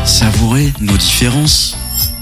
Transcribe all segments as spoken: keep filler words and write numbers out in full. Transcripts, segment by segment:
savourer nos différences.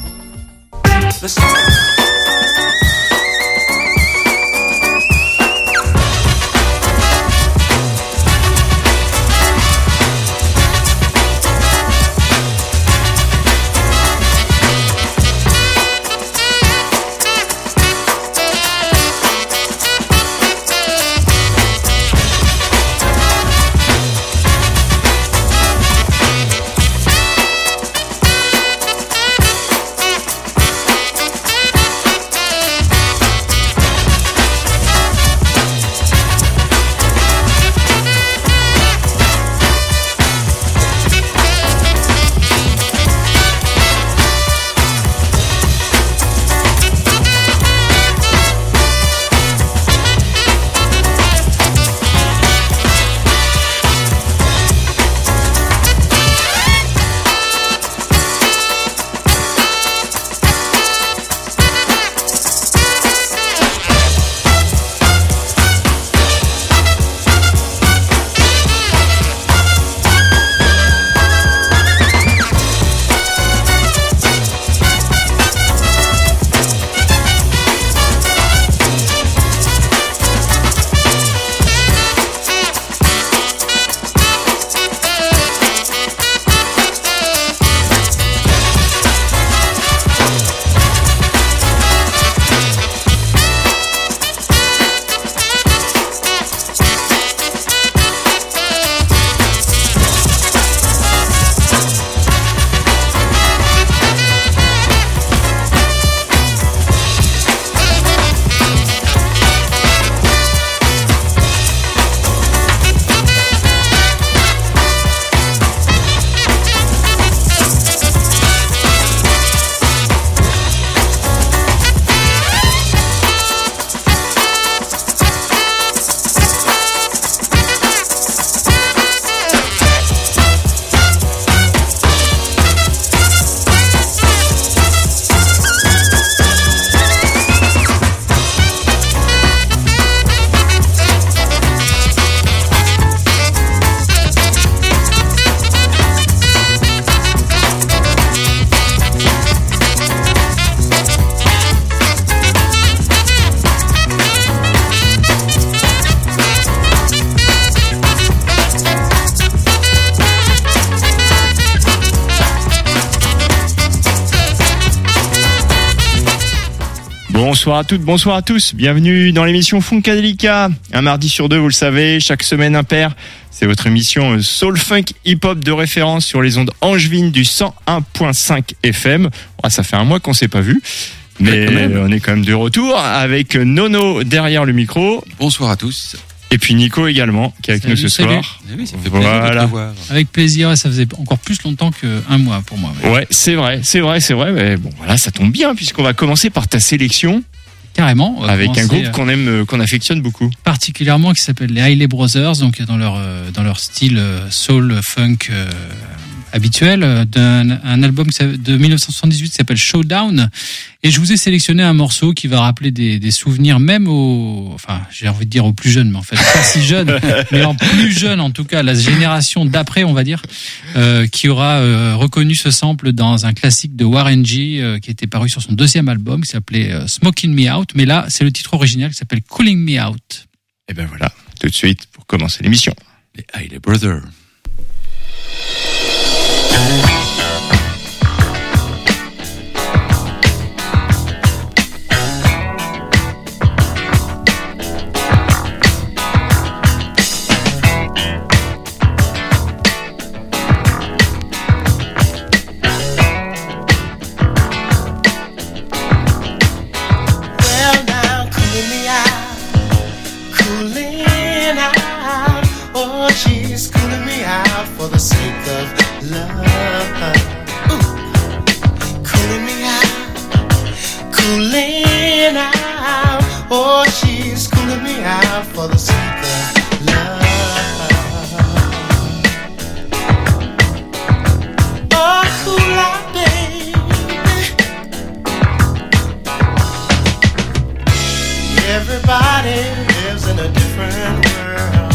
Bonsoir à toutes, bonsoir à tous. Bienvenue dans l'émission Funkadelica. Un mardi sur deux, vous le savez, chaque semaine impair. C'est votre émission Soul Funk Hip Hop de référence sur les ondes angevines du cent un virgule cinq F M. Oh, ça fait un mois qu'on s'est pas vu. Mais on est quand même de retour avec Nono derrière le micro. Bonsoir à tous. Et puis Nico également, qui est avec salut, nous ce salut. soir. Oui, ça me fait plaisir voilà. de te voir. Avec plaisir, ça faisait encore plus longtemps qu'un mois pour moi. Ouais, ouais c'est vrai, c'est vrai, c'est vrai. Mais bon, voilà, ça tombe bien puisqu'on va commencer par ta sélection. Carrément. Avec un groupe qu'on aime, qu'on affectionne beaucoup. Particulièrement, qui s'appelle les Hailey Brothers, donc dans leur dans leur style soul funk euh, habituel, d'un un album de dix-neuf cent soixante-dix-huit qui s'appelle Showdown. Et je vous ai sélectionné un morceau qui va rappeler des, des souvenirs même aux, enfin, j'ai envie de dire aux plus jeunes, mais en fait pas si jeunes, mais en plus jeunes en tout cas, la génération d'après, on va dire, euh, qui aura euh, reconnu ce sample dans un classique de Warren G euh, qui était paru sur son deuxième album, qui s'appelait euh, Smoking Me Out. Mais là, c'est le titre original qui s'appelle Cooling Me Out. Et ben voilà, tout de suite pour commencer l'émission. Les Hailey Brothers.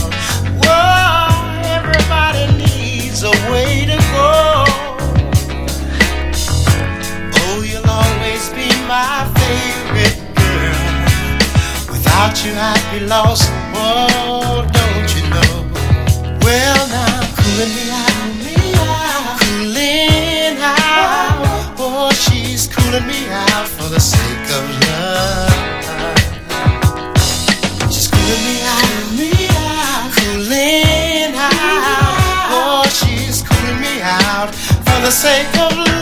Way to go. might be lost. Oh, don't you know? Well, now cooling me out, me out, cooling out. Oh, she's cooling me out for the sake of love. She's cooling me out, me out, cooling out. Oh, she's cooling me out for the sake of love.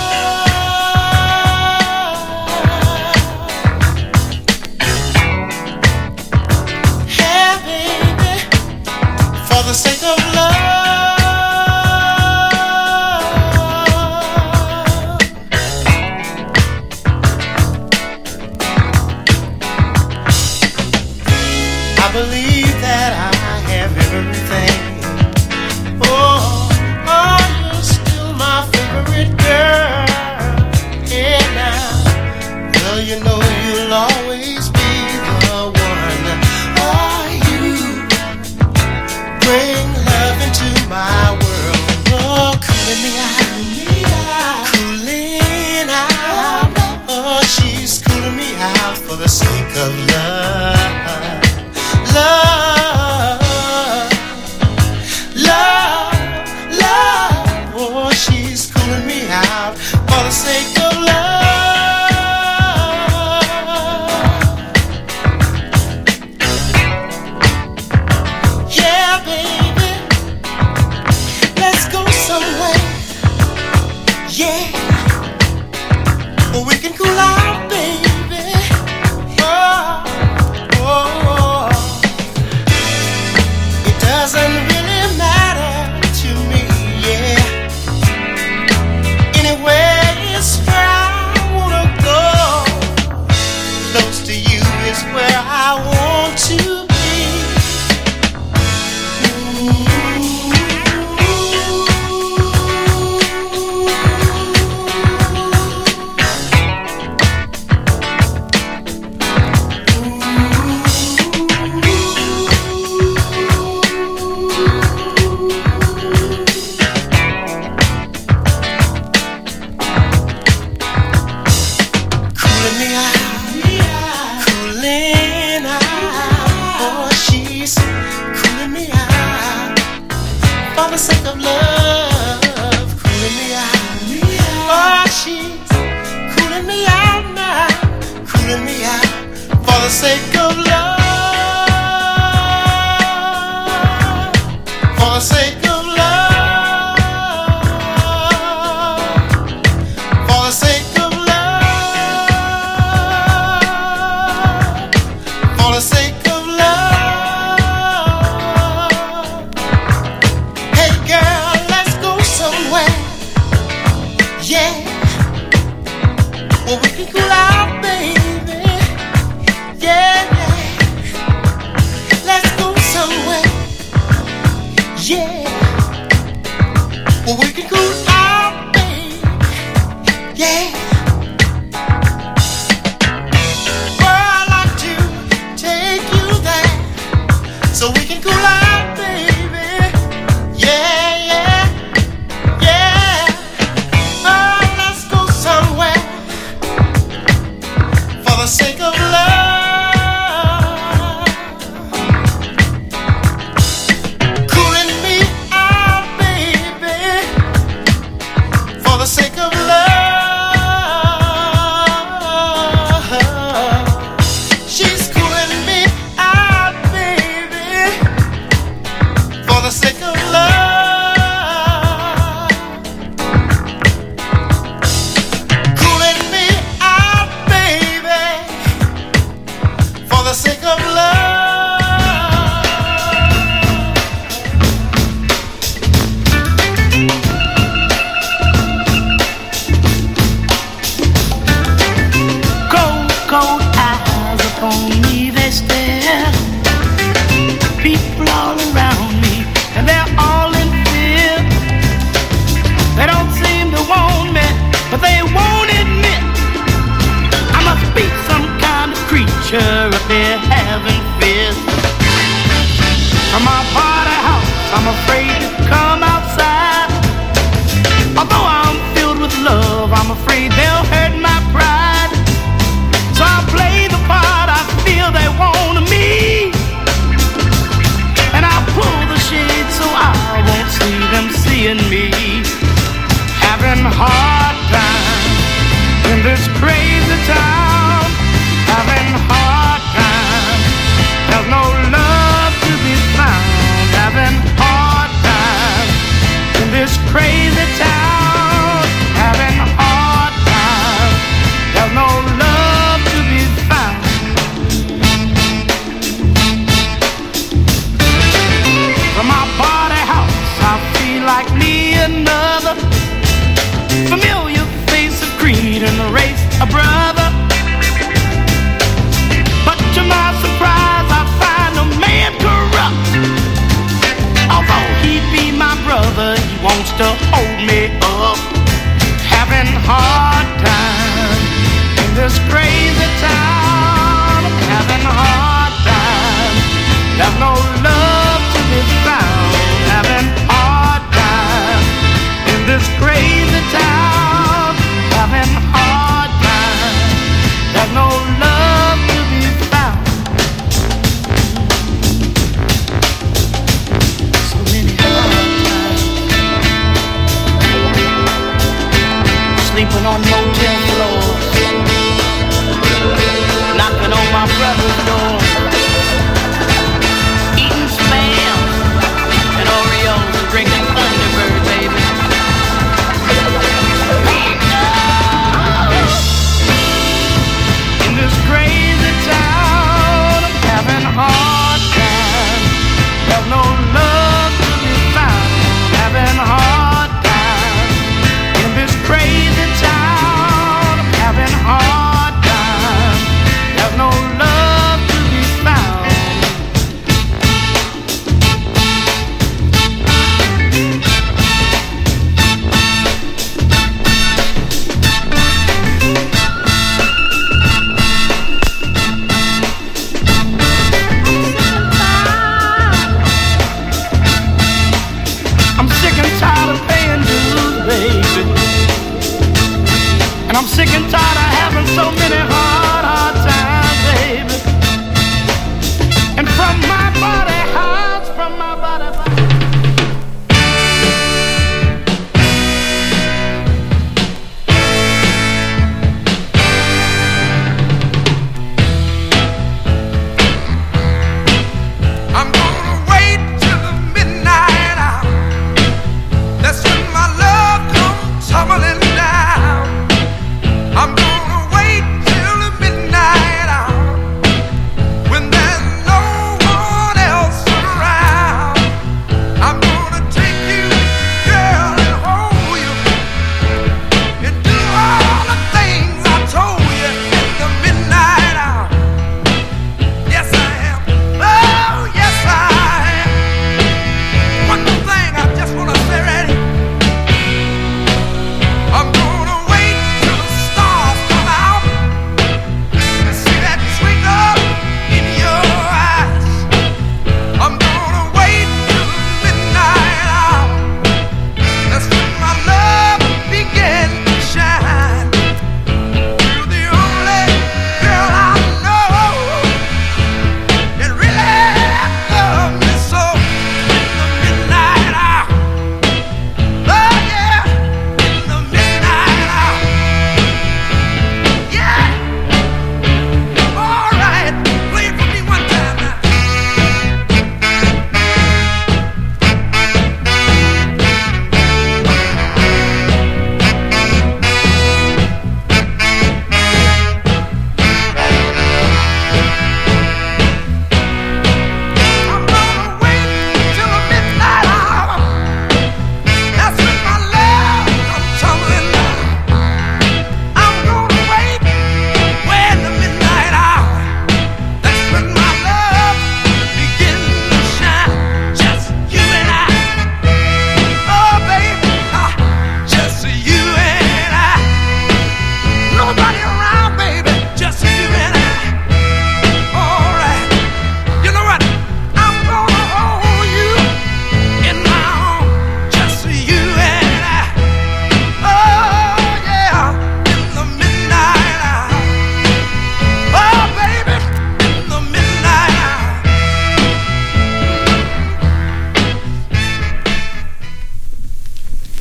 For the sake of love, I believe that I have everything. Oh, oh, you're still my favorite girl. Yeah, now, well, you know you'll always be the one. Oh, you bring love into my world. Oh, cooling me out, cooling out. Oh, she's cooling me out for the sake of love, love, love, love. Oh, she's cooling me out for the sake of love. Yeah, baby, let's go somewhere. Yeah, well, we can cool out, baby. Oh, oh, oh. It doesn't really matter to me, yeah. Anywhere is where I wanna go. Close to you is where I want to be. Cooling me out, cooling out. Oh, she's cooling me out for the sake of love. Cooling me out, oh, she's cooling me out now. Cooling me out for the sake of love. For the sake of love. For the sake of love. For the sake of love. Hey girl, let's go somewhere. Yeah. Well, we can cool out, baby. Yeah, yeah. Let's go somewhere. Yeah. Well, we can cool out, baby. Yeah. Well, I'd like to take you there so we can cool out, baby. Yeah, yeah, yeah. Oh, let's go somewhere for the sake of love. Cooling me out, baby, for the sake of love. She's cooling me out, baby, for the sake of love. Cooling me out, baby, for the sake of love. hard time in this crazy town. Having hard time. There's no love to be found. Having hard time in this crazy town. Having hard time. There's no love to be found. From my body house, I feel like me another familiar face of creed and the race a brother. But to my surprise, I find a man corrupt. Although he be my brother, he wants to hold me up. Having hard time in this crazy town. Having hard time. There's no love to be found. Having hard time in this crazy town. Having hard time. There's no love to be found. So many hard times. Sleeping on motel floors. Knocking on my brother's door. Eating Spam and Oreos and drinking Thunderbird, baby. In this crazy town, I'm having hard time. There's no love to be found. Having hard time. In this crazy town, I'm having hard time. There's no love to be found. I'm sick and tired of paying dues, baby. And I'm sick and tired of having so many hard, hard times, baby. And from my body house, from my body, body. I'm gonna wait till the midnight hour. That's when my love comes tumbling down. I'm gonna wait till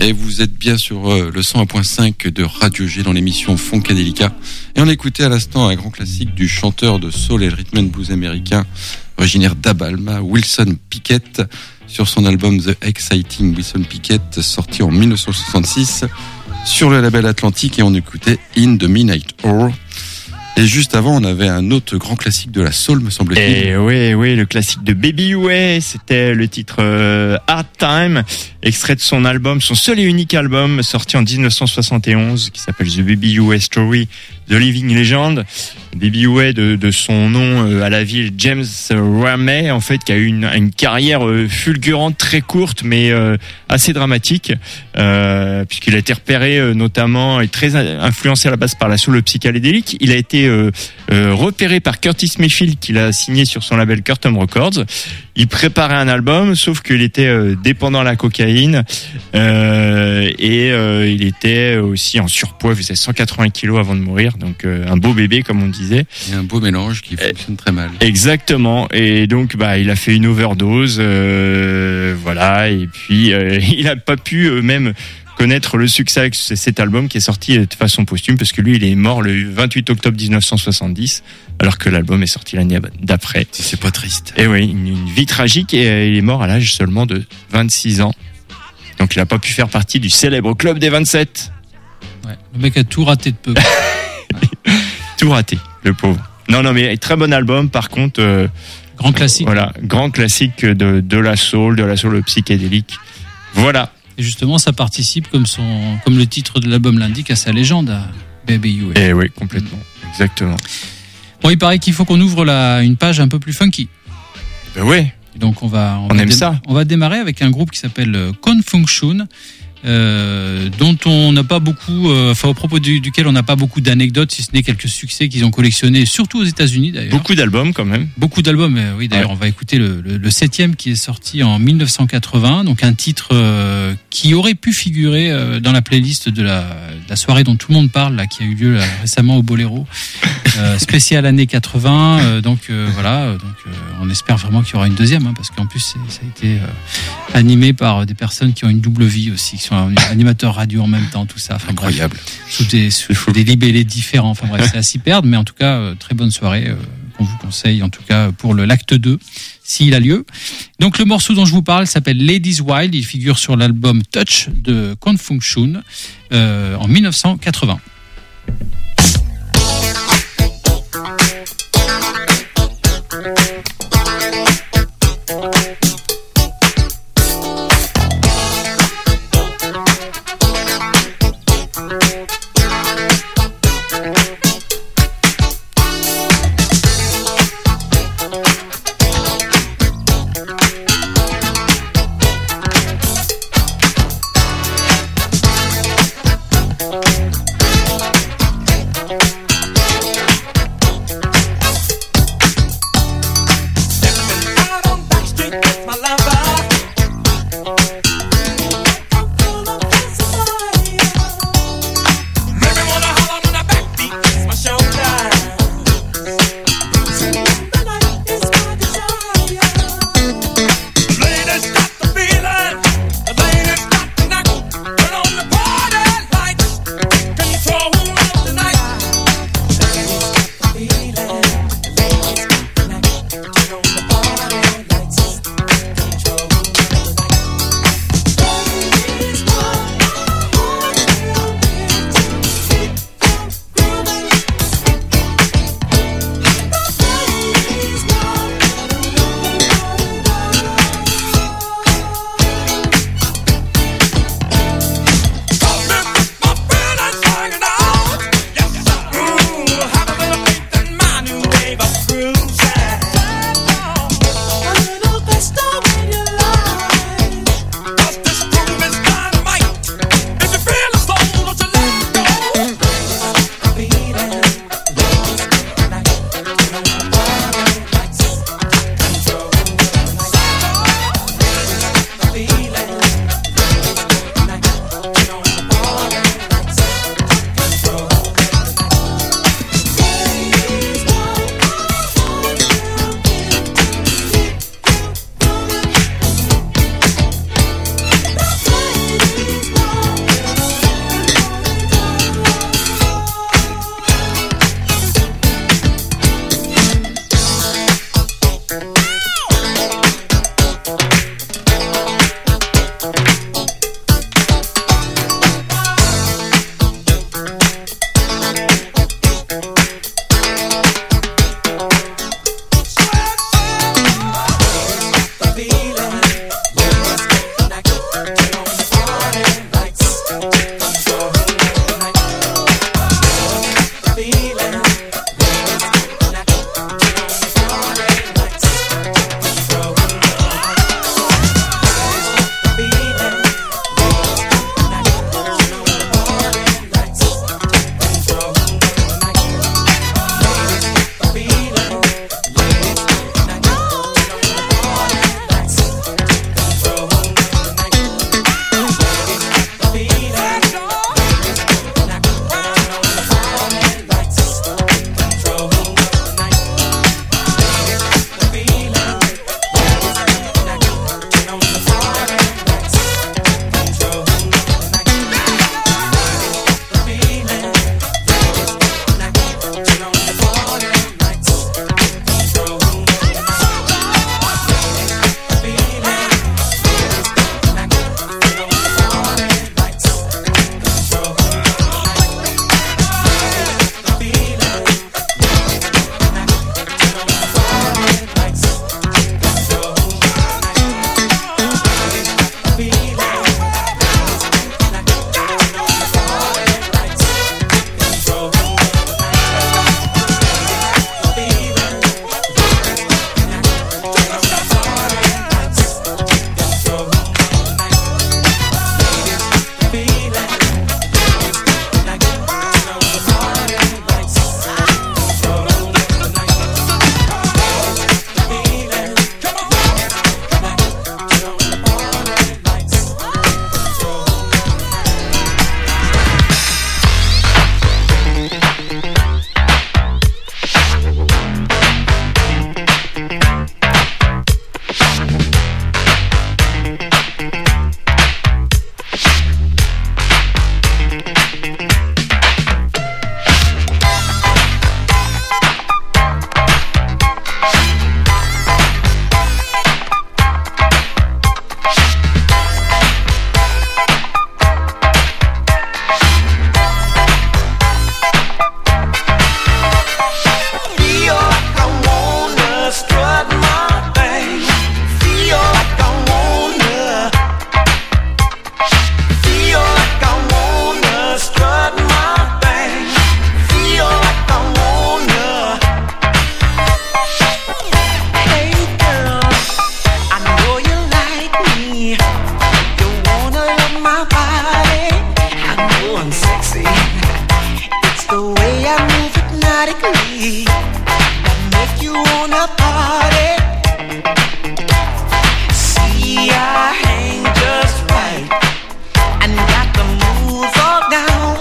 Et vous êtes bien sur euh, le cent un point cinq de Radio G dans l'émission Funkadelica. Et on écoutait à l'instant un grand classique du chanteur de soul et rhythm and blues américain, originaire d'Alabama, Wilson Pickett, sur son album The Exciting Wilson Pickett, sorti en dix-neuf cent soixante-six sur le label Atlantique, et on écoutait In the Midnight Hour. Et juste avant, on avait un autre grand classique de la soul, me semble-t-il. Et oui, oui, le classique de Baby Way, c'était le titre euh, Hard Time, extrait de son album, son seul et unique album, sorti en dix-neuf cent soixante et onze, qui s'appelle The Baby Way Story, The Living Legend. Baby Way, de, de son nom euh, à la ville, James Ramey, en fait, qui a eu une, une carrière euh, fulgurante, très courte, mais euh, assez dramatique, euh, puisqu'il a été repéré euh, notamment et très influencé à la base par la soul psychédélique. Il a été euh, euh, repéré par Curtis Mayfield, qu'il a signé sur son label Curtom Records. Il préparait un album, sauf qu'il était euh, dépendant à la cocaïne, euh, et euh, il était aussi en surpoids, il faisait cent quatre-vingts kilos avant de mourir, donc euh, un beau bébé, comme on disait. Et un beau mélange qui fonctionne très mal. Exactement. Et donc, bah, il a fait une overdose, euh, voilà. Et puis, euh, il a pas pu euh, même connaître le succès avec cet album qui est sorti de façon posthume, parce que lui, il est mort le vingt-huit octobre dix-neuf cent soixante-dix, alors que l'album est sorti l'année d'après. C'est pas triste. Et oui, une, une vie tragique, et euh, il est mort à l'âge seulement de vingt-six ans. Donc, il a pas pu faire partie du célèbre club des vingt-sept. Ouais, le mec a tout raté de peu. Tout raté, le pauvre. Non, non, mais très bon album. Par contre, euh, Grand classique. Voilà, grand classique de de la soul, de la soul psychédélique. Voilà. Et justement, ça participe, comme son, comme le titre de l'album l'indique, à sa légende, à Baby You. Et oui, complètement, exactement. Bon, il paraît qu'il faut qu'on ouvre la, une page un peu plus funky. Ben oui. Donc on va, on, On va aime dé- ça. On va démarrer avec un groupe qui s'appelle euh, Confunction, euh, dont on n'a pas beaucoup, euh, enfin au propos du, duquel on n'a pas beaucoup d'anecdotes, si ce n'est quelques succès qu'ils ont collectionnés, surtout aux États-Unis d'ailleurs. Beaucoup d'albums quand même. Beaucoup d'albums, euh, oui. D'ailleurs, Ouais. on va écouter le, le, le septième qui est sorti en dix-neuf cent quatre-vingts, donc un titre euh, qui aurait pu figurer euh, dans la playlist de la, de la soirée dont tout le monde parle, là, qui a eu lieu là, récemment au Boléro, euh, spécial année quatre-vingts. Euh, donc euh, voilà, euh, donc euh, on espère vraiment qu'il y aura une deuxième, hein, parce qu'en plus c'est- ça a été euh, animé par des personnes qui ont une double vie aussi, qui sont animateurs radio en même temps, tout ça. Enfin, bref, Incroyable. sous des, sous des libellés différents. Enfin bref, c'est à s'y perdre, mais en tout cas, euh, très bonne soirée euh, qu'on vous conseille, en tout cas pour le l'acte deux, s'il a lieu. Donc le morceau dont je vous parle s'appelle Ladies Wild, il figure sur l'album Touch de Confunction euh, en dix-neuf cent quatre-vingts. Thank sexy. It's the way I move hypnotically that make you wanna party. See, I hang just right and got the moves all down.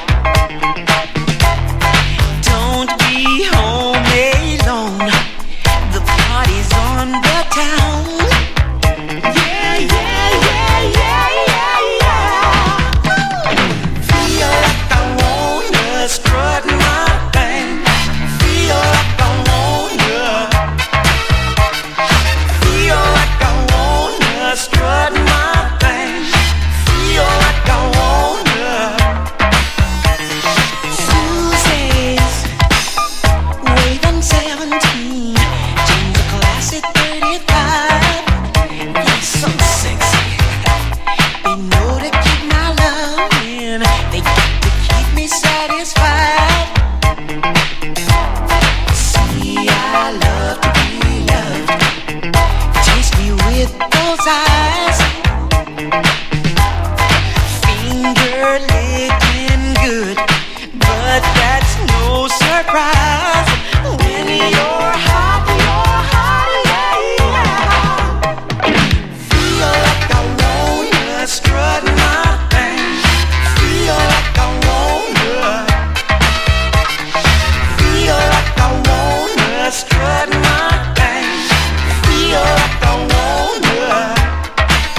Don't be home alone, the party's on the town. Yeah, yeah, yeah, yeah, yeah, yeah. Feel like I wanna strut my thing. Feel like I wanna. Feel like I wanna strut my thing. Feel like I wanna. Susie's waving seventeen, jeans a classy thirty-five. That's so sexy. They know to keep my love in. They got to keep me satisfied. See, I love to be loved. Taste me with those eyes. Finger licking good, but that's no surprise. When you're hot, you're hot, yeah, yeah. Feel like I wanna strut my thing. Feel like I wanna. Feel like I wanna strut my thing. Feel like I wanna.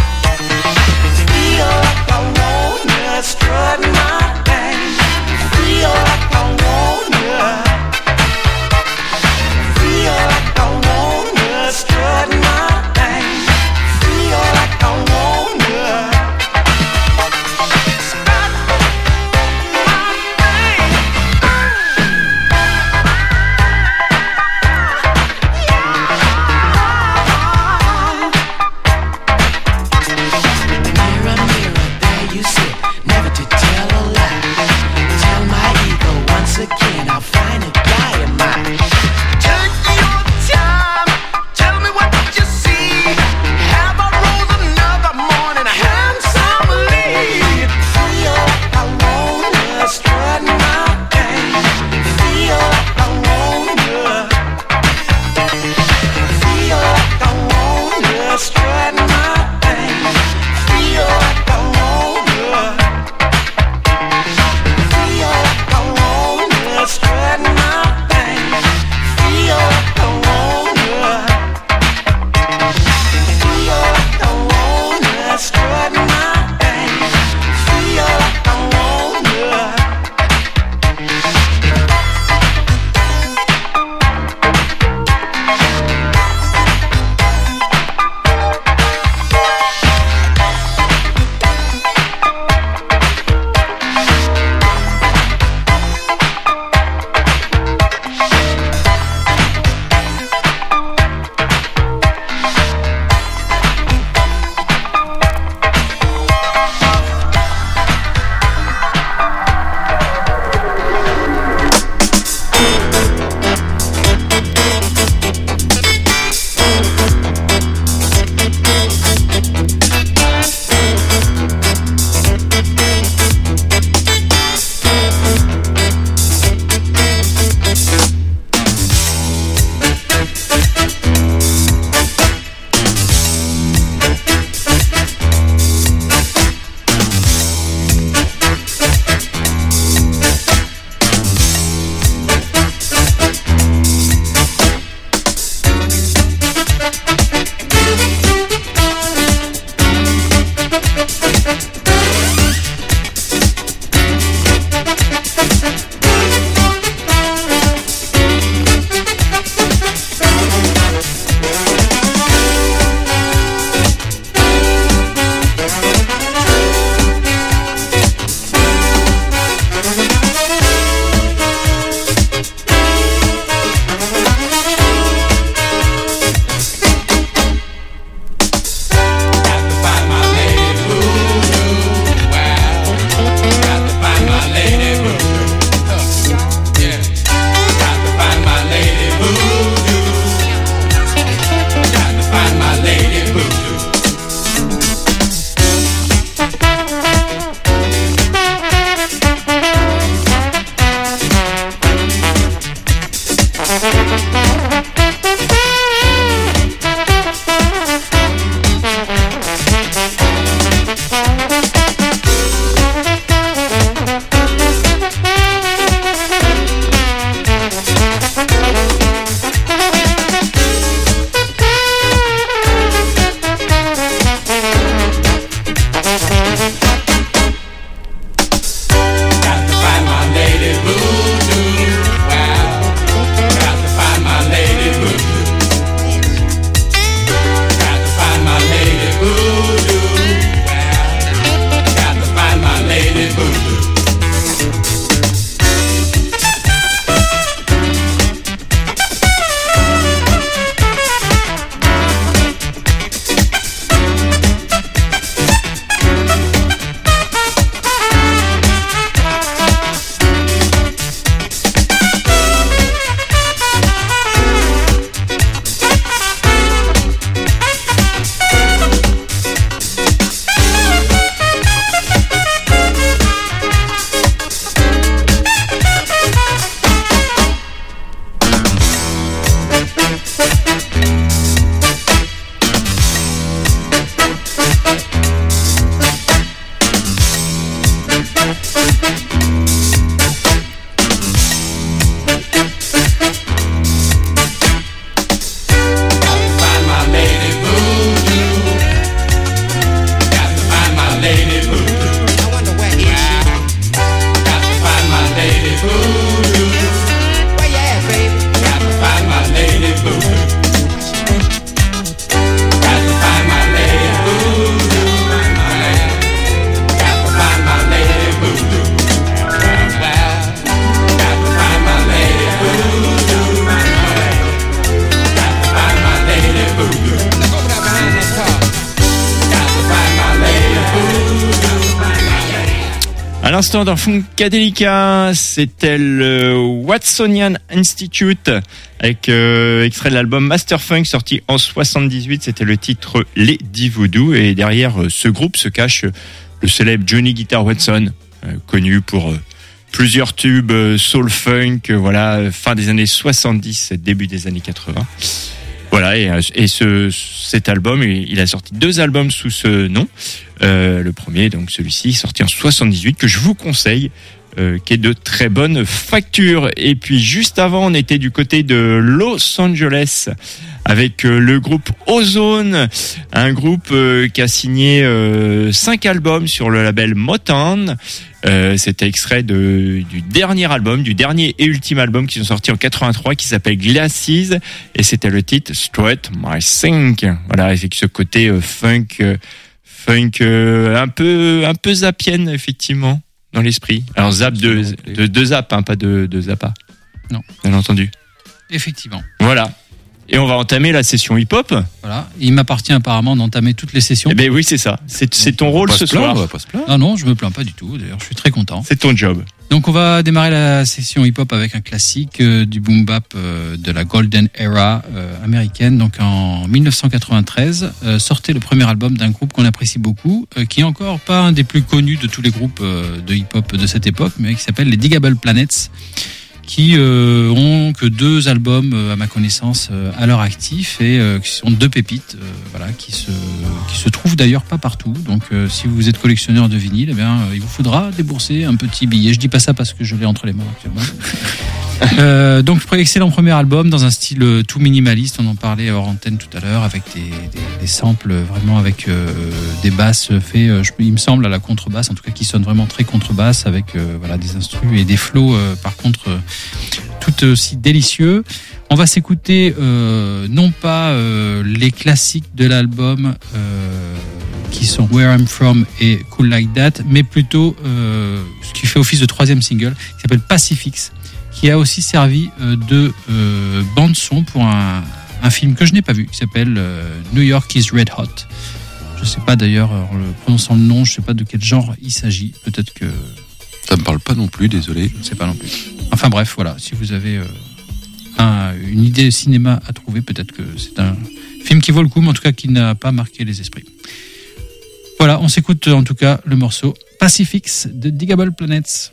L'instant dans Funkadelica, c'était le Watsonian Institute avec euh, extrait de l'album Master Funk sorti en soixante-dix-huit. C'était le titre Lady Voodoo et derrière euh, ce groupe se cache le célèbre Johnny Guitar Watson, euh, connu pour euh, plusieurs tubes euh, soul funk, euh, voilà fin des années soixante-dix, début des années quatre-vingts. Voilà, et, et ce, cet album, il a sorti deux albums sous ce nom. Euh, le premier, donc celui-ci, sorti en soixante-dix-huit, que je vous conseille, euh, qui est de très bonne facture. Et puis juste avant, on était du côté de Los Angeles avec euh, le groupe Ozone, un groupe euh, qui a signé euh, cinq albums sur le label Motown. Euh, c'était extrait de, du dernier album, du dernier et ultime album qu'ils ont sorti en quatre-vingt-trois, qui s'appelle Glasses, et c'était le titre Strut My Sink. Voilà, avec ce côté euh, funk, euh, funk euh, un peu, un peu zappienne effectivement dans l'esprit. Alors zap de, de, de zap, hein, pas de, de zappa. Non, bien entendu. Effectivement. Voilà. Et on va entamer la session hip-hop. Voilà. Il m'appartient apparemment d'entamer toutes les sessions. Eh ben oui, c'est ça. C'est, c'est ton rôle ce soir. On va pas se plaindre. Non, non, je me plains pas du tout. D'ailleurs, je suis très content. C'est ton job. Donc, on va démarrer la session hip-hop avec un classique euh, du boom-bap euh, de la Golden Era euh, américaine. Donc, en dix-neuf cent quatre-vingt-treize, euh, sortait le premier album d'un groupe qu'on apprécie beaucoup, euh, qui est encore pas un des plus connus de tous les groupes euh, de hip-hop de cette époque, mais qui s'appelle les Digable Planets, qui euh, ont que deux albums euh, à ma connaissance euh, à leur actif et euh, qui sont deux pépites, euh, voilà, qui se qui se trouvent d'ailleurs pas partout. Donc euh, si vous êtes collectionneur de vinyle, eh bien euh, il vous faudra débourser un petit billet. Je dis pas ça parce que je l'ai entre les mains actuellement. euh, donc excellent premier album dans un style tout minimaliste. On en parlait hors antenne tout à l'heure, avec des, des, des samples vraiment avec euh, des basses faits, euh, il me semble à la contrebasse, en tout cas qui sonnent vraiment très contrebasse, avec euh, voilà des instrus et des flows euh, par contre euh, tout aussi délicieux. On va s'écouter euh, non pas euh, les classiques de l'album euh, qui sont Where I'm From et Cool Like That, mais plutôt euh, ce qui fait office de troisième single, qui s'appelle Pacifics, qui a aussi servi euh, de euh, bande son pour un, un film que je n'ai pas vu, qui s'appelle euh, New York is Red Hot. Je sais pas d'ailleurs, en le prononçant le nom, je sais pas de quel genre il s'agit. Peut-être que ça me parle pas non plus, désolé. Je ne sais pas non plus. Enfin bref, voilà, si vous avez euh, un, une idée de cinéma à trouver, peut-être que c'est un film qui vaut le coup, mais en tout cas qui n'a pas marqué les esprits. Voilà, on s'écoute en tout cas le morceau Pacifics de Digable Planets.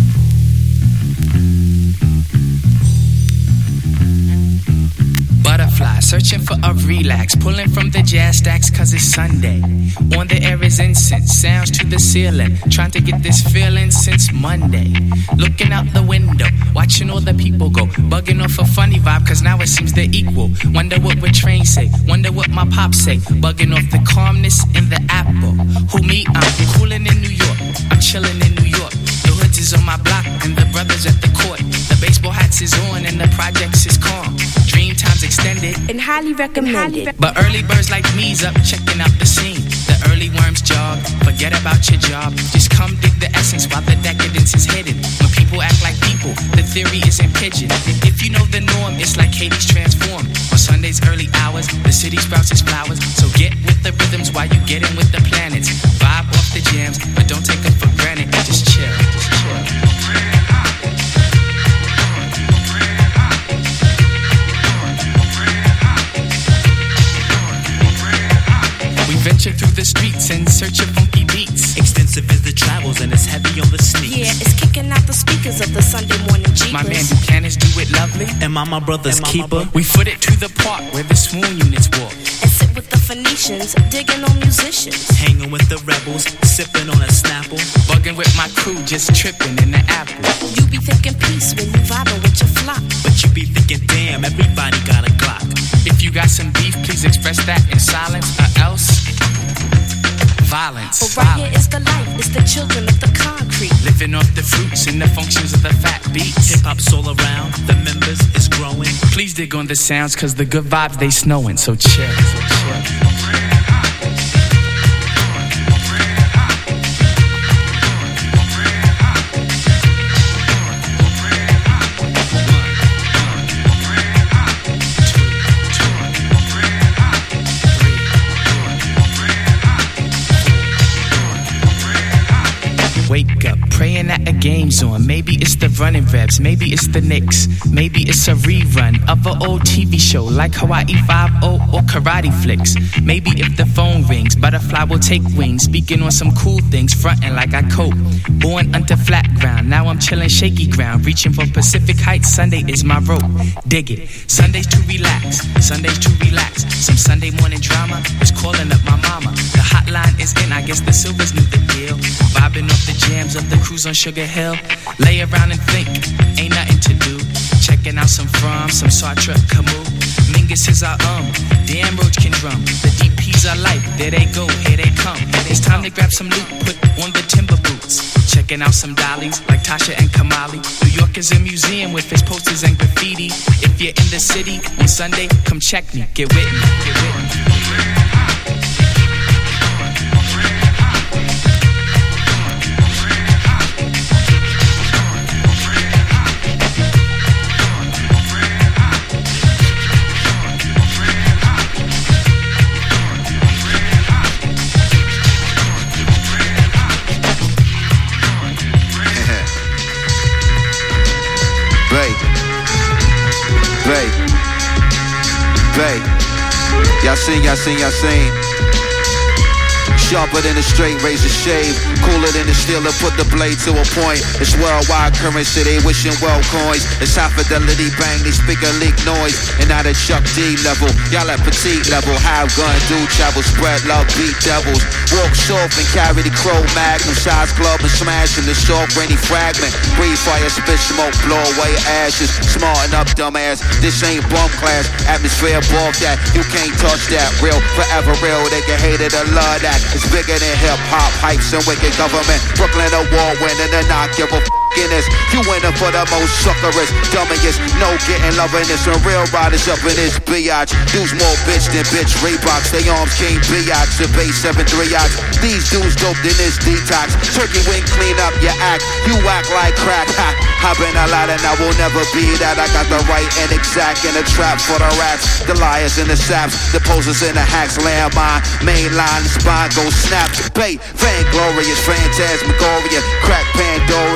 Butterfly butterfly, searching for a relax, pulling from the jazz stacks cause it's Sunday. On the air is incense, sounds to the ceiling, trying to get this feeling since Monday. Looking out the window, watching all the people go, bugging off a funny vibe cause now it seems they're equal. Wonder what would train say, wonder what my pop say, bugging off the calmness in the apple. Who me? I'm coolin' in New York, I'm chillin' in New York. The hoods is on my block and the brothers at the court. The baseball hats is on and the projects is calm. Dream times extended and highly recommended. But early birds like me's up checking out the scene. The early worms jog, forget about your job. Just come dig the essence while the decadence is hidden. When people act like people, the theory isn't pigeon. If you know the norm, it's like Hades transformed. On Sunday's early hours, the city sprouts its flowers. So get with the rhythms while you get in with the planets. Vibe off the jams, but don't take them for granted. Just chill, just chill. Venture through the streets in search of funky beats. Extensive is the travels and it's heavy on the sneaks. Yeah, it's kicking out the speakers of the Sunday morning Jeepers. My man Buchanan's do it lovely. And my, my brother's and keeper. My we foot it to the park where the swoon units walk. And sit with the Phoenicians, digging on musicians. Hanging with the rebels, sipping on a Snapple. Bugging with my crew, just tripping in the apple. You be thinking peace when you vibing with your flock. But you be thinking, damn, everybody got a Glock. If you got some beef, please express that in silence, or else violence. But right here is the light, it's the children of the concrete. Living off the fruits and the functions of the fat beats. Hip hop's all around, the members is growing. Please dig on the sounds, cause the good vibes they snowing, so chill, so chill. Wake up, praying that a game's on. Maybe it's the running reps, maybe it's the Knicks, maybe it's a rerun of an old T V show like Hawaii Five-O or Karate Flicks. Maybe if the phone rings, butterfly will take wings, speaking on some cool things, fronting like I cope. Born under flat ground, now I'm chilling shaky ground, reaching for Pacific Heights. Sunday is my rope, dig it. Sundays to relax, Sundays to relax. Some Sunday morning drama is calling up my mama. The hotline is in, I guess the Silvers knew the deal. Vibing off the jams of the cruise on Sugar Hill. Lay around and think, ain't nothing to do. Checking out some From, some Sartre, Camus. Mingus is our um, damn Roach can drum. The D Ps are life, there they go, here they come. It's time to grab some loot, put on the timber boots. Checking out some dollies like Tasha and Kamali. New York is a museum with its posters and graffiti. If you're in the city on Sunday, come check me, get with me, get with me. Bay, Bay, y'all seen, y'all seen, y'all seen. Sharper than a straight razor shave, cooler than a steel and put the blade to a point. It's worldwide currency, they wishing well coins. It's high fidelity bang, they speak a leak noise. And not at Chuck D level, y'all at petite level. Have gun, do travel, spread love, beat devils. Walk soft and carry the crow magnum, size club and smashing the soft rainy fragment. Breathe fire, spit smoke, blow away ashes. Smarten up, dumbass, this ain't bump class. Atmosphere above that, you can't touch that. Real, forever real, they can hate it or love that. It's bigger than hip-hop, hypes and wicked government. Brooklyn award winning and not give a f*** in this. You winning for the most suckerest, dummiest. No getting love in this. When real riders up in this biatch. Dudes more bitch than bitch Reeboks. They arms king biatch, the base seven three ox. These dudes dope than this detox. Turkey wing clean up your act. You act like crack, ha. I've been a lot and I will never be that. I got the right and exact in the trap for the rats, the liars and the saps, the posers and the hacks. Landmine, main line, the spine goes snap. Bait, vainglorious, phantasmagoria. Crack Pandoria on E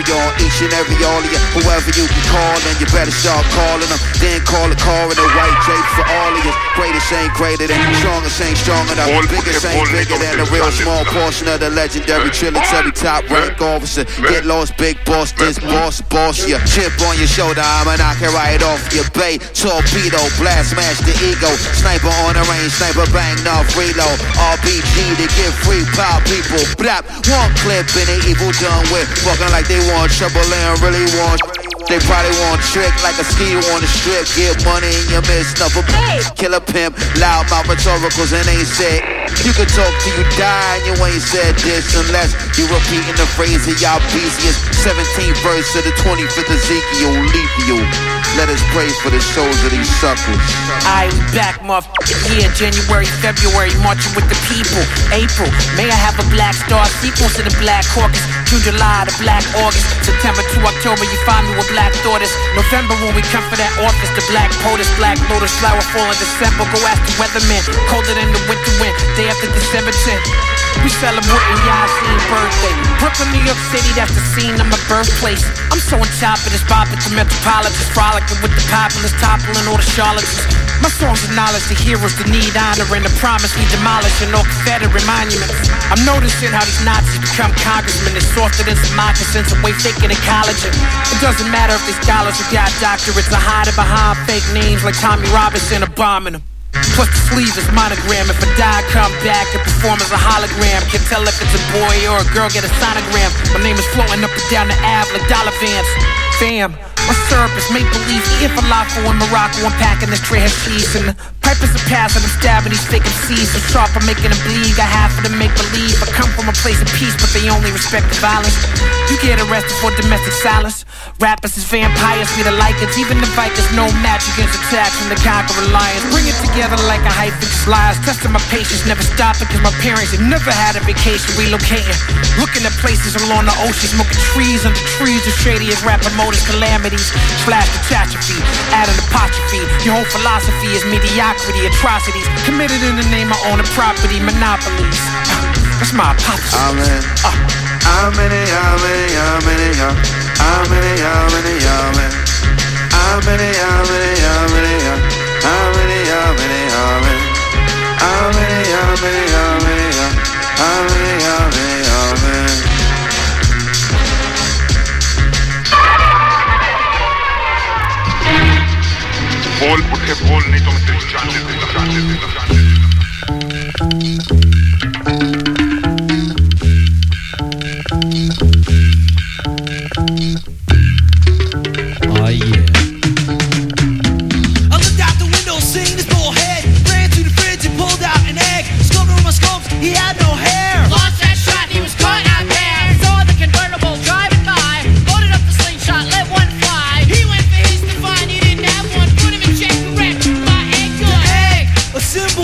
each and every all of you, whoever you can call, and you better start calling them. Then call a car in a white drape for all of you. Greatest ain't greater than, strongest ain't strong enough. Biggest ain't bigger than a real small portion of the legendary trillion top rank officer. Get lost, big boss, this boss, boss ya. Chip on your shoulder, I'ma knock it right off your bay. Torpedo, blast, smash the ego. Sniper on the range, sniper bang, enough reload. R B G to get free, power people. Blap, one clip and they evil done with. Fucking like they want trouble and really want. They probably want trick like a ski on the strip. Get money in your midst, snuff a killer pimp. Loud mouth rhetoricals and ain't said. You can talk till you die and you ain't said this unless you repeating the phrase of y'all beeziest. seventeenth verse of the twenty-fifth Ezekiel, Lethal. Let us pray for the souls of these suckers. I we back, motherfucker. Yeah, January, February, marching with the people. April, may I have a black star sequel to the Black Caucus. June, July, the Black August. September to October, you find me with Black Daughters. November, when we come for that office, the Black POTUS, Black Lotus, flower fall in December. Go ask the weatherman, colder than the winter wind. Day after December tenth. We celebrating Yasin's birthday. Brooklyn, New York City, that's the scene of my birthplace. I'm so on top of this bop at the metropolitans, frolicking with the populace, toppling all the charlatans. My songs acknowledge the heroes that need honor and the promise we demolishing all Confederate monuments. I'm noticing how these Nazis become congressmen. They're softer than some moccasins and way faking in college. And it doesn't matter if these scholars who got doctorates are hiding behind fake names like Tommy Robinson or bombing them. Plus the sleeve is monogram. If I die, come back and perform as a hologram. Can't tell if it's a boy or a girl, get a sonogram. My name is floating up and down the Ave like dollar vans. Fam, my syrup is make-believe. Eating falafel in Morocco, I'm packing this tray of cheese. And the pipers are passing, I'm stabbing these fake M Cs. So sharp, I'm making them bleed. Got half of them make-believe. I come from a place of peace, but they only respect the violence. You get arrested for domestic silence. Rappers is vampires, we the Lycans. Even the Vikings, no match against attacks from the conquering lions. Bring it together like a hyphen slides. Testing my patience, never stopping, cause my parents had never had a vacation relocating. Looking at places along the ocean, smoking trees under trees. The shady as rapper motors, calamities. Slash catastrophe, adding apostrophe. Your whole philosophy is mediocrity, atrocities committed in the name of owning property, monopolies. That's my hypothesis. Amen. Uh. Amen, amen, amen, amen, amen, amen, amen. Amen, amen, amen, amen, amen, amen. Amen, amen, amen, amen, amen, amen. Vol porque vol ni to mette chance della chance della chance. Oh yeah. I looked out the window, seeing this bullhead. Ran to the fridge and pulled out an egg. Sculpted on my sculpts, he had no hair. Lost that shot, he was caught out there. Saw the convertible driving by. Loaded up the slingshot, let one fly. He went for his to find he didn't have one. Put him in check, correct. My egg good. Egg, a symbol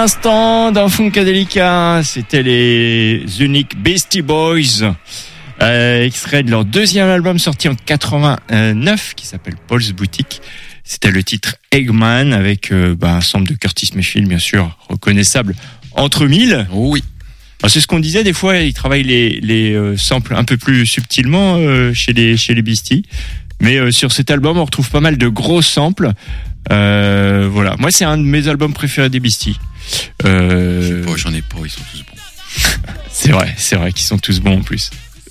l'instant dans Funkadelica, c'était les uniques Beastie Boys, euh, extrait de leur deuxième album sorti en quatre-vingt-neuf qui s'appelle Paul's Boutique. C'était le titre Eggman avec euh, bah, un sample de Curtis Mayfield, bien sûr, reconnaissable entre mille. Oui. Alors, c'est ce qu'on disait, des fois ils travaillent les, les euh, samples un peu plus subtilement euh, chez les chez les Beastie. Mais euh, sur cet album, on retrouve pas mal de gros samples. Euh, voilà, moi c'est un de mes albums préférés des Beastie. Euh... Je sais pas, j'en ai pas, ils sont tous bons. c'est vrai, c'est vrai qu'ils sont tous bons en plus.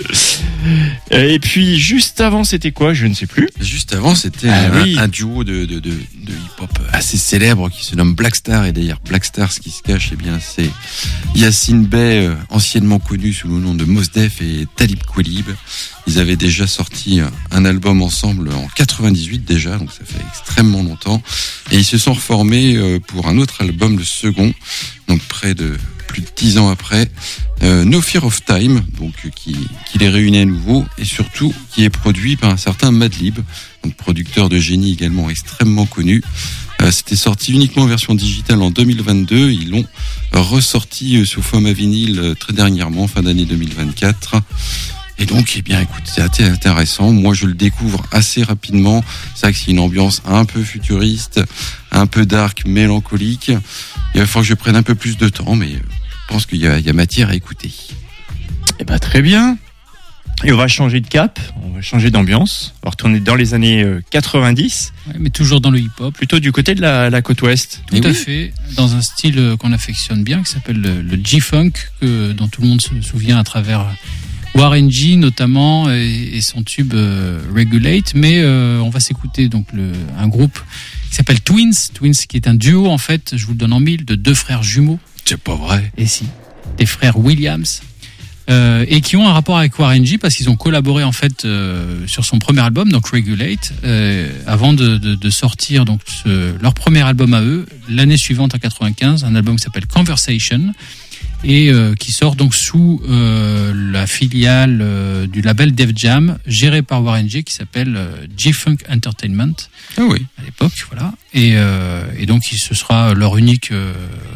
Et puis juste avant, c'était quoi? Je ne sais plus. Juste avant, c'était ah, un, oui. un duo de, de, de, de hip-hop assez célèbre qui se nomme Black Star. Et d'ailleurs, Black Star, ce qui se cache, eh bien, c'est Yassine Bey, anciennement connu sous le nom de Mos Def, et Talib Kweli. Ils avaient déjà sorti un album ensemble en quatre-vingt-dix-huit déjà, donc ça fait extrêmement longtemps. Et ils se sont reformés pour un autre album, le second, donc près de plus de dix ans après, euh, No Fear of Time, donc qui, qui les réunit à nouveau, et surtout qui est produit par un certain Madlib, donc producteur de génie également extrêmement connu. Euh, c'était sorti uniquement en version digitale en deux mille vingt-deux, ils l'ont ressorti sous format vinyle très dernièrement, fin d'année deux mille vingt-quatre. Et donc, eh bien, écoute, c'est assez intéressant. Moi, je le découvre assez rapidement. C'est vrai que c'est une ambiance un peu futuriste, un peu dark, mélancolique. Il va falloir que je prenne un peu plus de temps, mais je pense qu'il y a, il y a matière à écouter. Eh ben, très bien. Et on va changer de cap, on va changer d'ambiance. On va retourner dans les années quatre-vingt-dix. Ouais, mais toujours dans le hip-hop. Plutôt du côté de la, la côte ouest. Tout Et à oui. fait. Dans un style qu'on affectionne bien, qui s'appelle le, le G-Funk, que, dont tout le monde se souvient à travers Warren G notamment et, et son tube euh, Regulate, mais euh, on va s'écouter donc le, un groupe qui s'appelle Twins, Twins qui est un duo en fait, je vous le donne en mille, de deux frères jumeaux. C'est pas vrai. Et si, des frères Williams, euh, et qui ont un rapport avec Warren G parce qu'ils ont collaboré en fait euh, sur son premier album, donc Regulate, euh, avant de, de, de sortir donc ce, leur premier album à eux l'année suivante en quatre-vingt-quinze, un album qui s'appelle Conversation. Et euh, qui sort donc sous euh, la filiale euh, du label Def Jam, géré par Warren G, qui s'appelle euh, G-Funk Entertainment. Ah oui. À l'époque, voilà. Et, euh, et donc, ce sera leur unique euh,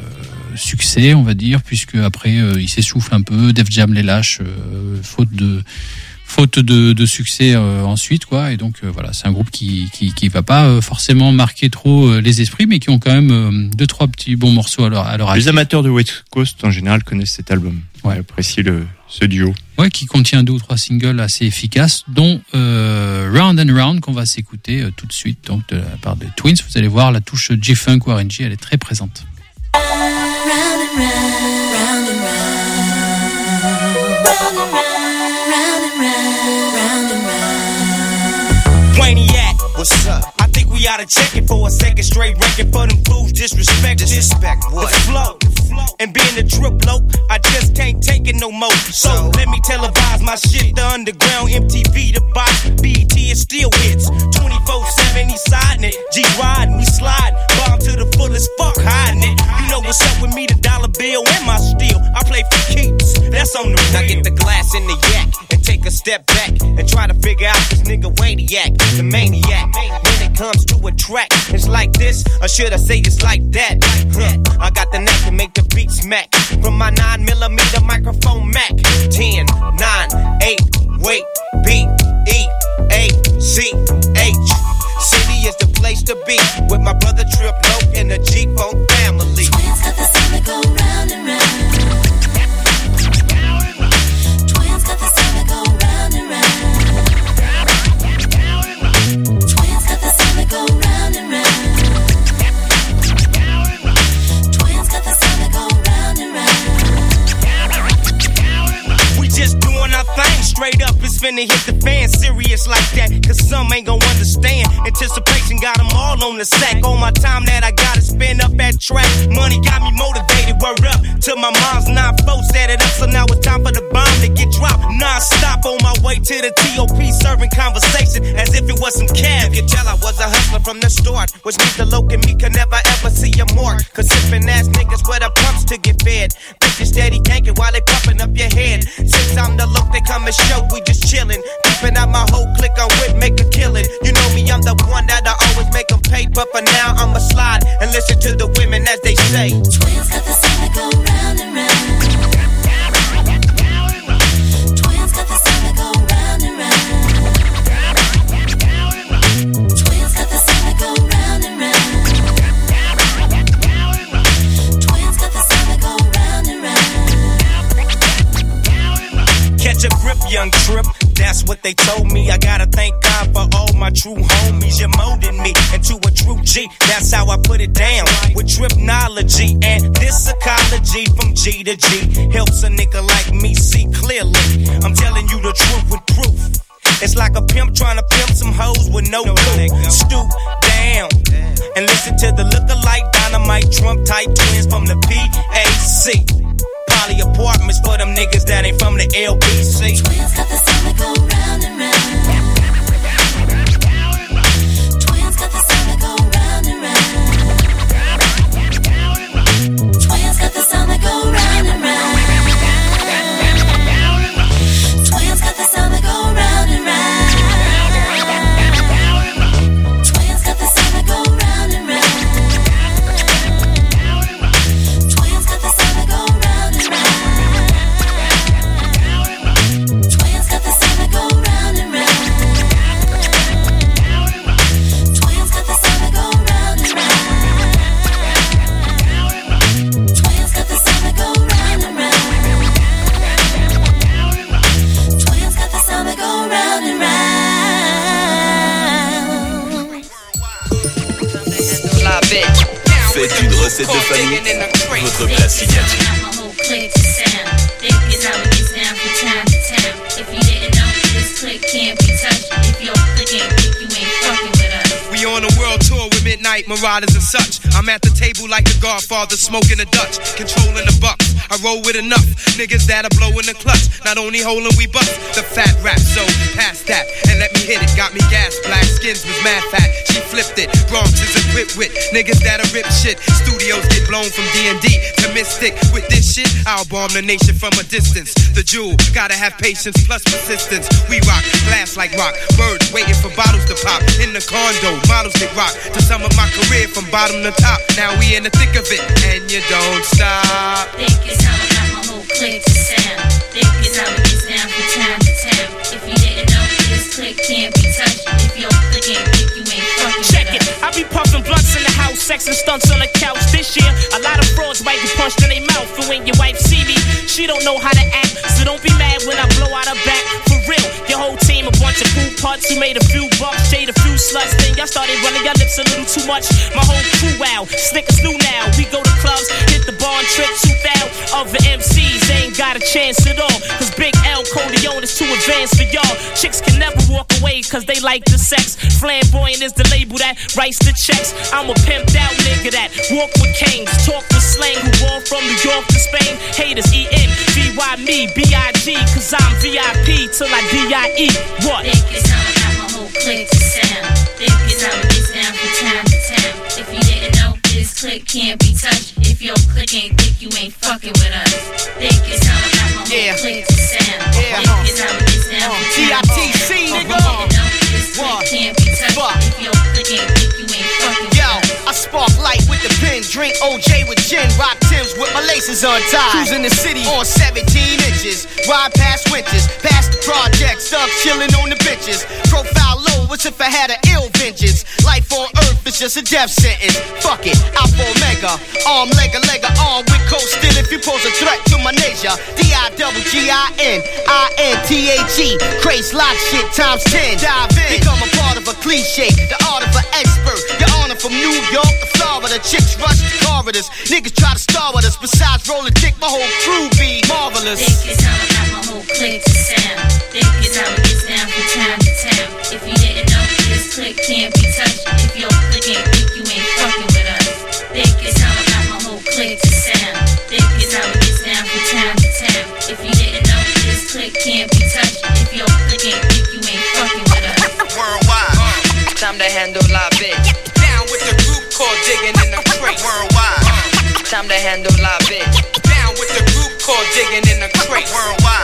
succès, on va dire, puisque après, euh, ils s'essoufflent un peu, Def Jam les lâche, euh, faute de faute de, de succès euh, ensuite, quoi. Et donc euh, voilà, c'est un groupe qui qui qui va pas euh, forcément marquer trop euh, les esprits, mais qui ont quand même euh, deux trois petits bons morceaux à leur à leur Les amateurs de West Coast en général connaissent cet album. Ouais, apprécient le ce duo. Ouais, qui contient deux ou trois singles assez efficaces, dont euh, Round and Round qu'on va s'écouter euh, tout de suite, donc de la part des Twins. Vous allez voir la touche G-Funk Warren G, elle est très présente. Round and round, round and round, round and round. Waniac, what's up? I think we oughta check it for a second straight record for them fools disrespect. Disrespect what? The flow. And being a triplo, I just can't take it no more. So, so let me televise my shit, the underground, M T V, the box, B E T, it still hits. twenty-four seven, he siding it, G riding, we slide, bomb to the fullest, fuck hiding it. You know what's up with me, the dollar bill and my steel. I play for keeps, that's on the real. Now get the glass in the yak and take a step back and try to figure out this nigga Waniac, the maniac. When it comes to a track, it's like this, or should I say it's like that? Huh. I got the knack to make the beat smack from my nine millimeter microphone Mac. ten, nine, eight, wait, B, E, A, C, H. City is the place to be with my brother Trip Lope and the G-Funk family. Twins got the sound that go round and round. Twins got the sound that go round and round. Twins got the sound that go round and round. Twins got the sound that go round and round. We just doing our thing straight up. It's finna hit the fan serious like that, cause some ain't gon' understand. Anticipation got them all on the sack. All my time that I gotta spend up at track. Money got me motivated, word up to my mom's nine four set it up. So now it's time for the bomb to get dropped. Non-stop on my way to the T O P, serving conversation as if it was some cash. You can tell I was a hustler from the start, which means the loc and me can never ever see a mark. Cause sippin' ass niggas with the pumps to get fed. Bitches steady yanking while they pumping up your head. Since I'm the loc, they come and show, we just chillin'. Keeping out my whole clique on with, make a killin'. You know me, I'm the one that I always make them pay, but for now I'ma slide and listen to the women as they say. Twins got the sound that go round and round. Twins got the sound that go round and round. Twins got the sound that go round and round. Twins got the sound that go round and round. Catch a grip, young trip. That's what they told me. I gotta thank God for all my true homies. You molded me into a true G. That's how I put it down with tripnology and this psychology from G to G helps a nigga like me see clearly. I'm telling you the truth with proof. It's like a pimp trying to pimp some hoes with no clue. Stoop down and listen to the lookalike dynamite Trump type twins from the P A C. Poly apartments for them niggas that ain't from the L B C. Twins got the sound that go round and round. Twins got the sound that go round and round. Twins got the sound that go round and round. Twins got the sound that go round and round. Twins got the sound that go round and round. Twins got the sound that go round and round. Twins got the sound that go round and round. Twins got the sound that go round and round. Twins got the sound that go round and round. Twins got the sound that go round and round. Faites une recette de famille, votre plat signature. Click to sound. This is how it gets down from town to town. If you didn't know, this click can't be touched. If your click ain't click, you ain't fucking with us. We on a world tour with Midnight Marauders and such. I'm at the table like the Godfather, smoking a Dutch, controlling the bucks. I roll with enough niggas that'll blow in the clutch. Not only holding, we bust the fat rap. So pass that and let me hit it. Got me gas, black skins was mad fat. She flipped it. Bronx is equipped with niggas that'll rip shit. Studios get blown from D and D to Mystic. With this shit, I'll bomb the nation from a distance. The jewel, gotta have patience plus persistence. We rock, glass like rock. Birds waiting for bottles to pop. In the condo, models that rock. To sum up my career from bottom to top. Now we in the thick of it, and you don't stop. Thick is how I got my whole click to sound. Thick is how it gets down from town to town. If you didn't know, this click can't be touched. If your click ain't click, you ain't fucking Check with it, us. I be puffing blunts in the house, sex and stunts on the couch. This year, a lot of frauds might get punched in their mouth. And when your wife see me, she don't know how to act. So don't be mad when I blow out her back. For real, your whole team a bunch of cool parts who made a few bucks, shade a few sluts. Then y'all started running your lips a little too much. My whole crew out, Snickers new now. We go to clubs, hit the bar and trip two thousand. Other M Cs ain't got a chance at all. Cause Big L Codeon is too advanced for y'all. Chicks can never walk away cause they like the sex. Flamboyant is the label that writes the checks. I'm a pimped out nigga that walk with kings, talk with slang, who ball from New York to Spain. Haters E N V Y me, B I G, cause I'm V I P till I D I E. What? Thick is how I got my whole click to sound. Thick is how it gets down from town to town. If you didn't know, this click can't be touched. If your click ain't thick, you ain't fucking with us. Thick is how I got my whole Yeah. click to sound. Yeah. Thick is how it gets down from T I town T to C, town. nigga. If you didn't know, this click can't be touched. Fuck. If your click ain't thick, you ain't fucking with Yo, us. I spark light with the pen, drink O J with gin, rock Timbs with my laces untied. Cruising the city on seventeen inches, ride past winters, past the projects, thugs chilling on the benches. Profile low, as if I had an ill vengeance. Life on earth is just a death sentence. Fuck it, Alpha Omega, arm, leg, a leg, a arm with coast still if you pose a threat to my nature. D I double G I N, I N T H E, craze lock shit times ten. Dive in, become a part of a cliche, the art of an expert. Your honor from New York to Florida, chicks rush the corridors. Niggas try to star with us, besides rolling dick, my whole crew be marvelous. Thick is how I got my whole click to sound. Thick is how it gets down from town to town. If you didn't know, this click can't be touched. If your click ain't thick, you ain't fucking with us. Thick is how I got my whole click to sound. Thick is how it gets down from town to town. If you didn't know, this click can't be touched. If your click ain't thick, you ain't fucking with us. Worldwide, Time to handle la bitch. down with the group called digging in the crate. Worldwide, Time to handle la bitch. down with the group called digging in the crate. Worldwide.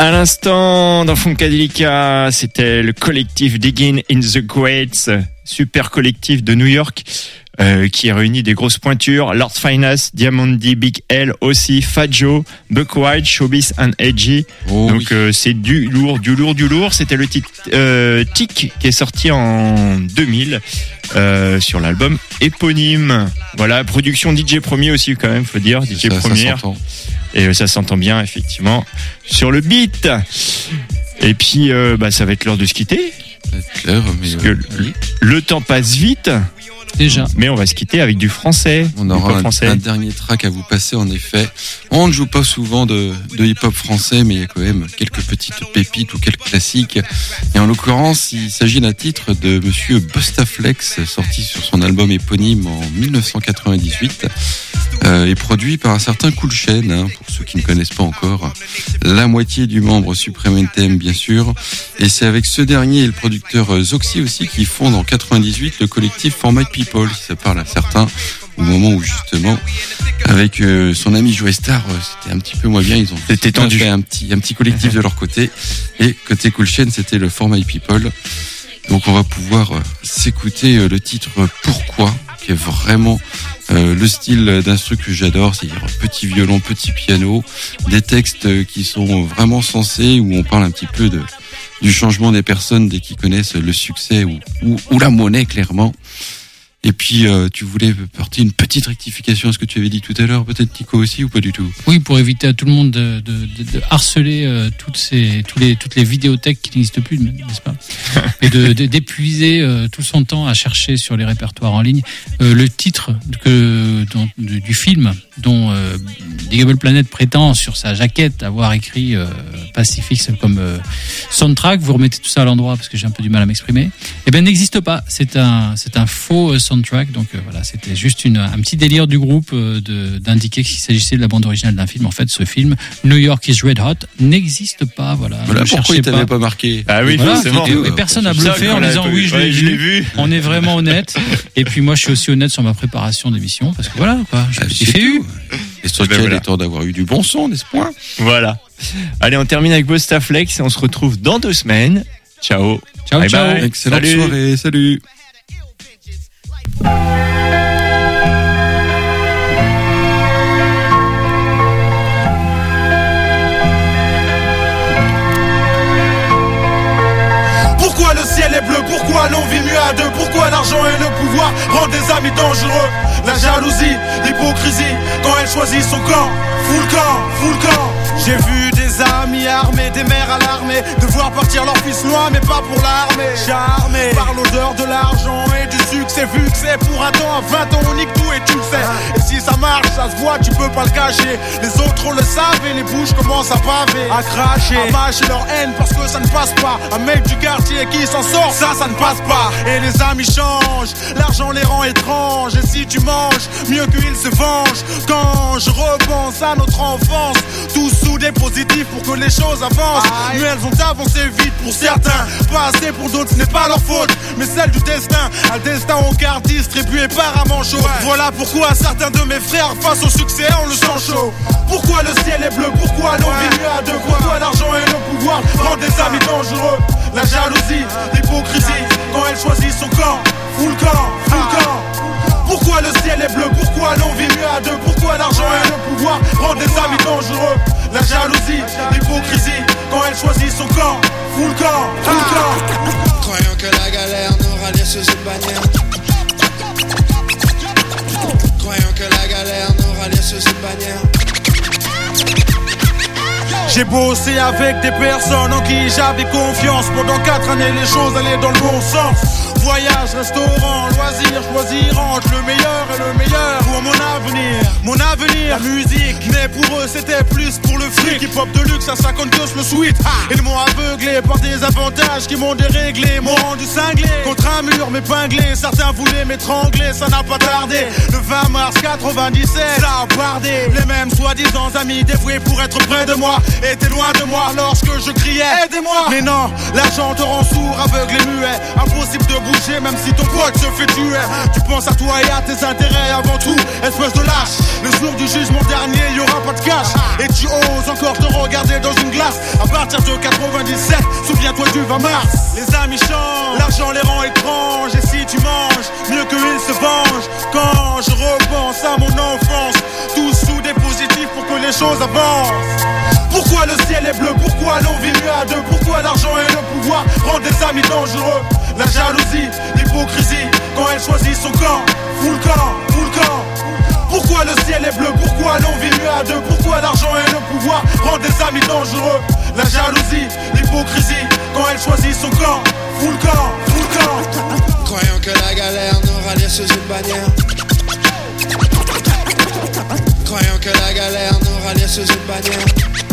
À l'instant, dans Funkadelica, c'était le collectif Digging in the Greats, super collectif de New York, euh, qui a réuni des grosses pointures. Lord Finest, Diamondi, Big L aussi, Fat Joe, Buck White, Showbiz and Edgy. Oh, Donc oui. euh, c'est du lourd, du lourd, du lourd. C'était le titre euh, Tic qui est sorti en deux mille euh, sur l'album éponyme. Voilà, production D J Premier aussi quand même, faut dire, D J Ça, ça Première. s'entend. Et ça s'entend bien effectivement sur le beat. Et puis euh, bah ça va être l'heure de se quitter. C'est clair, mais Parce que euh, le, le temps passe vite. Déjà. Mais on va se quitter avec du français. on du aura pop un, français. un dernier track à vous passer en effet. On ne joue pas souvent de, de hip-hop français, mais il y a quand même quelques petites pépites ou quelques classiques. Et en l'occurrence, il s'agit d'un titre de monsieur Bustaflex, sorti sur son album éponyme en dix-neuf cent quatre-vingt-dix-huit, euh, et produit par un certain Cool Chain, hein, pour ceux qui ne connaissent pas encore. La moitié du membre Supreme Anthem, bien sûr. Et c'est avec ce dernier et le producteur euh, Zoxy aussi qui fondent en quatre-vingt-dix-huit le collectif For My People, si ça parle à certains, au moment où justement, avec euh, son ami Joey Star, euh, c'était un petit peu moins bien. Ils ont C'était tendu. fait un petit, un petit collectif de leur côté. Et côté Cool Chain, c'était le For My People. Donc on va pouvoir euh, s'écouter euh, le titre Pourquoi, qui est vraiment euh, le style d'instru que j'adore, c'est-à-dire petit violon, petit piano, des textes euh, qui sont vraiment sensés, où on parle un petit peu de du changement des personnes dès qu'ils connaissent le succès ou, ou, ou la monnaie, clairement. Et puis, euh, tu voulais porter une petite rectification à ce que tu avais dit tout à l'heure, peut-être Nico aussi, ou pas du tout? Oui, pour éviter à tout le monde de, de, de, de harceler euh, toutes ces, tous les, toutes les vidéothèques qui n'existent plus, n'est-ce pas? Et de, de, d'épuiser euh, tout son temps à chercher sur les répertoires en ligne. Euh, le titre que, dont, du, du film dont euh, Digable Planet prétend sur sa jaquette avoir écrit euh, Pacifix comme euh, soundtrack, vous remettez tout ça à l'endroit parce que j'ai un peu du mal à m'exprimer, eh ben n'existe pas. C'est un, c'est un faux euh, soundtrack. Donc euh, voilà, c'était juste une, un petit délire du groupe euh, de, d'indiquer qu'il s'agissait de la bande originale d'un film. En fait, ce film, New York is Red Hot, n'existe pas. Voilà. Voilà Ne pourquoi cherchez il t'avait pas marqué. Ah oui, Voilà, forcément. et, et personne n'a bluffé en disant oui, je l'ai, ouais, vu. je l'ai vu. On est vraiment honnête. Et puis moi, je suis aussi honnête sur ma préparation d'émission parce que voilà, quoi, je Ah, me suis c'est fait eu. tout. Et sur Ben quel voilà. étant d'avoir eu du bon son, n'est-ce point? Voilà. Allez, on termine avec Bustaflex et on se retrouve dans deux semaines. Ciao. Ciao, Bye ciao. bye. Excellente Salut. soirée, salut. Pourquoi le ciel est bleu? Pourquoi l'on vit mieux à deux? Pourquoi l'argent et le pouvoir rendent des amis dangereux? La jalousie, l'hypocrisie, quand elle choisit son camp. Full camp, full camp. J'ai vu des amis armés, des mères alarmées, devoir partir leur fils loin, mais pas pour l'armée. Charmé par l'odeur de l'argent et du succès, vu que c'est pour un temps, à vingt ans on nique tout et tu le sais. Et si ça marche, ça se voit, tu peux pas le cacher. Les autres on le savent et les bouches commencent à paver, à cracher, à mâcher leur haine parce que ça ne passe pas. Un mec du quartier qui s'en sort, ça, ça ne passe pas. Et les amis changent, l'argent les rend étranges. Et si tu manges, mieux qu'ils se vengent. Quand je repense à notre enfance, tous soudés positifs pour que les choses avancent. Mais elles vont avancer vite pour certains, pas assez pour d'autres, ce n'est pas leur faute, mais celle du destin. Un destin en carte distribué par un manchot. Voilà pourquoi certains de mes frères, face au succès, on le sent chaud. Pourquoi le ciel est bleu? Pourquoi l'on vit mieux à deux? Pourquoi l'argent et le pouvoir rendent des amis dangereux? La jalousie, l'hypocrisie, quand elle choisit son camp. Full camp, full camp. Pourquoi le ciel est bleu? Pourquoi l'on vit mieux à deux? Pourquoi l'argent et le pouvoir rendent des amis dangereux? La jalousie, l'hypocrisie, quand elle choisit son camp. Full camp, full camp. Croyant que la galère nous rallie sous une bannière. Croyant que la galère nous rallie sous une bannière. J'ai bossé avec des personnes en qui j'avais confiance. Pendant quatre années les choses allaient dans le bon sens. Voyage, restaurant, loisirs, choisir entre le meilleur et le meilleur pour mon avenir. Mon avenir, la musique. Mais pour eux c'était plus pour le fric. Hip-hop de luxe à cinquante gosses le sweat. Ils m'ont aveuglé par des avantages qui m'ont déréglé, m'ont rendu cinglé. Contre un mur m'épinglé, certains voulaient m'étrangler, ça n'a pas tardé. Le vingt mars quatre-vingt-dix-sept, ça a bardé. Les mêmes soi-disant amis dévoués pour être près de moi étaient loin de moi lorsque je criais aidez-moi. Mais non, l'argent te rend sourd, aveugle et muet. Impossible de bouger même si ton pote se fait tuer. Tu penses à toi et à tes intérêts avant tout, espèce de lâche. Le jour du jugement dernier, y aura pas de cash. Et tu oses encore te regarder dans une glace. À partir de quatre-vingt-dix-sept, souviens-toi du vingt mars. Les amis changent, l'argent les rend étranges. Et si tu manges, mieux qu'ils se vengent. Quand je repense à mon enfance, tous sous des positifs pour que les choses avancent. Pourquoi le ciel est bleu? Pourquoi l'on vit mieux à deux? Pourquoi l'argent et le pouvoir rendent des amis dangereux? La jalousie, l'hypocrisie, quand elle choisit son camp. Full camp, full camp. Pourquoi le ciel est bleu? Pourquoi l'on vit mieux à deux? Pourquoi l'argent et le pouvoir rendent des amis dangereux? La jalousie, l'hypocrisie, quand elle choisit son camp. Full camp, full camp. Croyant que la galère nous rallie sous une bannière. Croyant que la galère nous rallie sous une bannière.